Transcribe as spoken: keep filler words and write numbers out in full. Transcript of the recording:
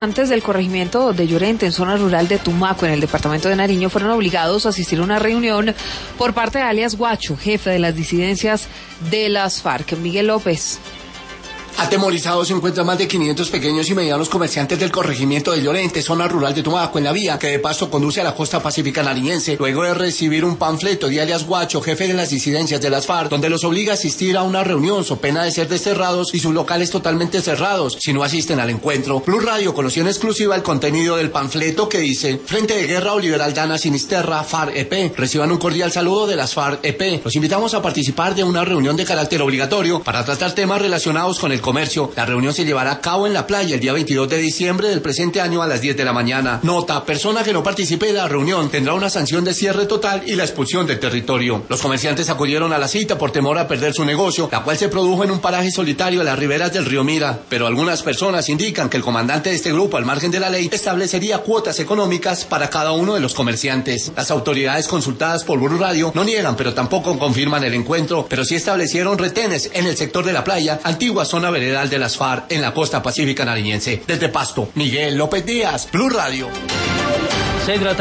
Antes del corregimiento de Llorente, en zona rural de Tumaco, en el departamento de Nariño, fueron obligados a asistir a una reunión por parte de alias Guacho, jefe de las disidencias de las FARC. Miguel López. Atemorizados se encuentran más de quinientos pequeños y medianos comerciantes del corregimiento de Llorente, zona rural de Tumaco, en la vía que de paso conduce a la costa pacífica nariñense, luego de recibir un panfleto de alias Guacho, jefe de las disidencias de las FARC, donde los obliga a asistir a una reunión so pena de ser desterrados y sus locales totalmente cerrados si no asisten al encuentro. Blue Radio conoció en exclusiva el contenido del panfleto que dice: Frente de Guerra Oliveral Dana Sinisterra, FARC E P, reciban un cordial saludo de las FARC E P. Los invitamos a participar de una reunión de carácter obligatorio para tratar temas relacionados con el comercio. La reunión se llevará a cabo en la playa el día veintidós de diciembre del presente año a las diez de la mañana. Nota: persona que no participe de la reunión tendrá una sanción de cierre total y la expulsión del territorio. Los comerciantes acudieron a la cita por temor a perder su negocio, la cual se produjo en un paraje solitario a las riberas del río Mira, pero algunas personas indican que el comandante de este grupo, al margen de la ley, establecería cuotas económicas para cada uno de los comerciantes. Las autoridades consultadas por Blue Radio no niegan, pero tampoco confirman el encuentro, pero sí establecieron retenes en el sector de la playa, antigua zona veredal de las FARC en la costa pacífica nariñense. Desde Pasto, Miguel López Díaz, Blue Radio.